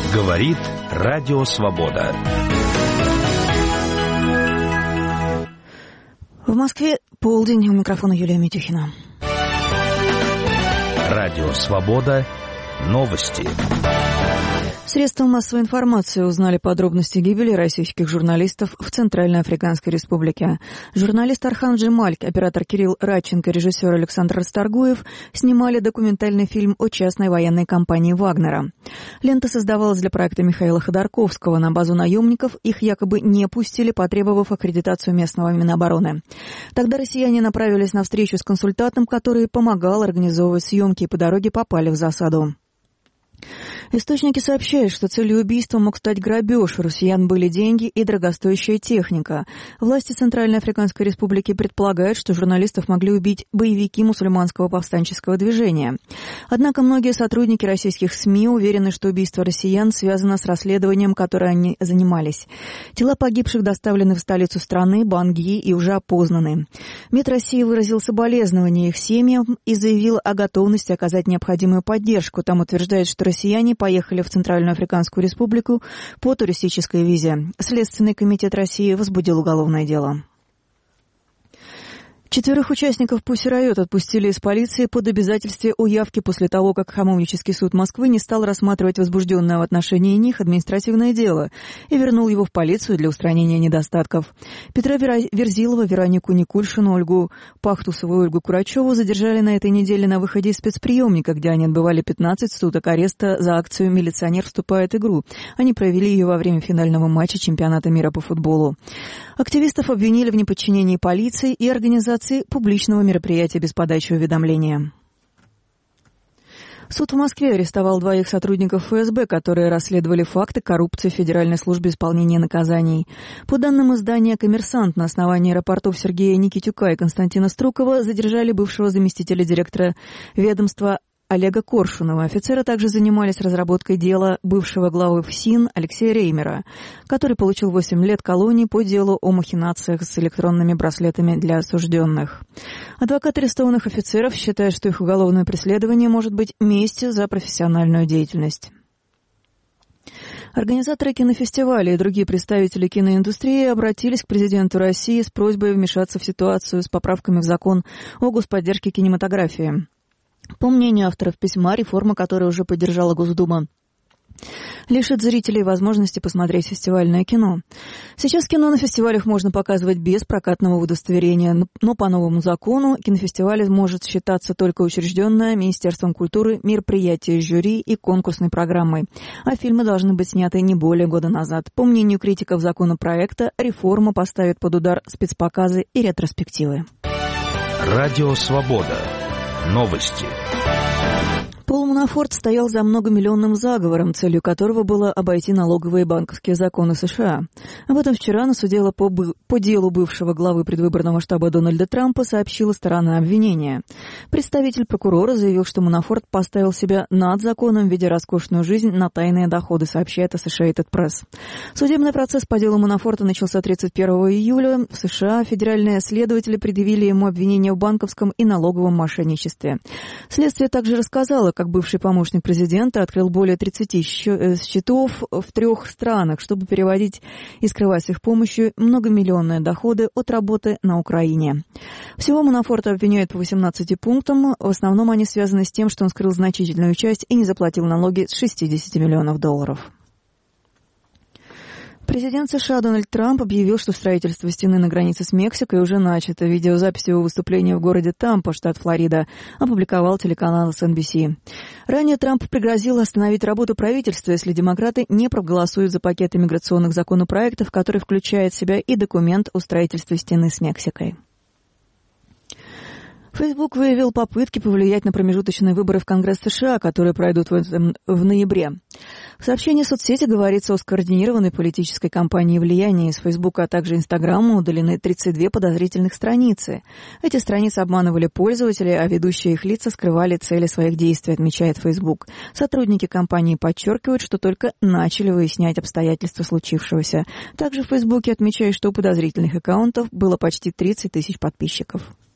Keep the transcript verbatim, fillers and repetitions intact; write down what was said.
Говорит Радио Свобода. В Москве полдень. У микрофона Юлия Митюхина. Радио Свобода. Новости. Средства массовой информации узнали подробности гибели российских журналистов в Центральной Африканской Республике. Журналист Архан Джемаль, оператор Кирилл Радченко, режиссер Александр Расторгуев снимали документальный фильм о частной военной компании «Вагнера». Лента создавалась для проекта Михаила Ходорковского. На базу наемников их якобы не пустили, потребовав аккредитацию местного Минобороны. Тогда россияне направились на встречу с консультантом, который помогал организовывать съемки, и по дороге попали в засаду. Источники сообщают, что целью убийства мог стать грабеж. У россиян были деньги и дорогостоящая техника. Власти Центральной Африканской Республики предполагают, что журналистов могли убить боевики мусульманского повстанческого движения. Однако многие сотрудники российских СМИ уверены, что убийство россиян связано с расследованием, которым они занимались. Тела погибших доставлены в столицу страны, Банги, и уже опознаны. МИД России выразил соболезнования их семьям и заявил о готовности оказать необходимую поддержку. Там утверждает, что россияне поехали в Центральную Африканскую Республику по туристической визе. Следственный комитет России возбудил уголовное дело. Четверых участников Pussy Riot отпустили из полиции под обязательством о явке после того, как Хамовнический суд Москвы не стал рассматривать возбужденное в отношении них административное дело и вернул его в полицию для устранения недостатков. Петра Верзилова, Веронику Никульшину, Ольгу Пахтусову и Ольгу Курачеву задержали на этой неделе на выходе из спецприемника, где они отбывали пятнадцать суток ареста за акцию «Милиционер вступает в игру». Они провели ее во время финального матча чемпионата мира по футболу. Активистов обвинили в неподчинении полиции и организации публичного мероприятия без подачи уведомления. Суд в Москве арестовал двоих сотрудников ФСБ, которые расследовали факты коррупции в Федеральной службе исполнения наказаний. По данным издания «Коммерсант», на основании рапортов Сергея Никитюка и Константина Струкова задержали бывшего заместителя директора ведомства Олега Коршунова. Офицеры также занимались разработкой дела бывшего главы ФСИН Алексея Реймера, который получил восемь лет колонии по делу о махинациях с электронными браслетами для осужденных. Адвокат арестованных офицеров считает, что их уголовное преследование может быть местью за профессиональную деятельность. Организаторы кинофестиваля и другие представители киноиндустрии обратились к президенту России с просьбой вмешаться в ситуацию с поправками в закон о господдержке кинематографии. По мнению авторов письма, реформа, которую уже поддержала Госдума, лишит зрителей возможности посмотреть фестивальное кино. Сейчас кино на фестивалях можно показывать без прокатного удостоверения, но по новому закону кинофестиваль может считаться только учрежденное Министерством культуры мероприятие с жюри и конкурсной программой, а фильмы должны быть сняты не более года назад. По мнению критиков законопроекта, реформа поставит под удар спецпоказы и ретроспективы. Радио Свобода. Новости. Пол Манафорт стоял за многомиллионным заговором, целью которого было обойти налоговые и банковские законы США. Об этом вчера на суде по, по делу бывшего главы предвыборного штаба Дональда Трампа сообщила сторона обвинения. Представитель прокурора заявил, что Манафорт поставил себя над законом, ведя роскошную жизнь на тайные доходы, сообщает Associated Press. Судебный процесс по делу Манафорта начался тридцать первого июля. В США федеральные следователи предъявили ему обвинения в банковском и налоговом мошенничестве. Следствие также рассказало, как бывший помощник президента открыл более тридцати счетов в трех странах, чтобы переводить и скрывать с их помощью многомиллионные доходы от работы на Украине. Всего Манафорта обвиняют по восемнадцати пунктам. В основном они связаны с тем, что он скрыл значительную часть и не заплатил налоги с шестидесяти миллионов долларов. Президент США Дональд Трамп объявил, что строительство стены на границе с Мексикой уже начато. Видеозапись его выступления в городе Тампа, штат Флорида, опубликовал телеканал эс эн би си. Ранее Трамп пригрозил остановить работу правительства, если демократы не проголосуют за пакет иммиграционных законопроектов, который включает в себя и документ о строительстве стены с Мексикой. Facebook выявил попытки повлиять на промежуточные выборы в Конгресс США, которые пройдут в, в ноябре. В сообщении соцсети говорится о скоординированной политической кампании влияния. Из Facebook, а также Инстаграма удалены тридцать две подозрительных страницы. Эти страницы обманывали пользователей, а ведущие их лица скрывали цели своих действий, отмечает Facebook. Сотрудники компании подчеркивают, что только начали выяснять обстоятельства случившегося. Также в Facebook отмечают, что у подозрительных аккаунтов было почти тридцать тысяч подписчиков.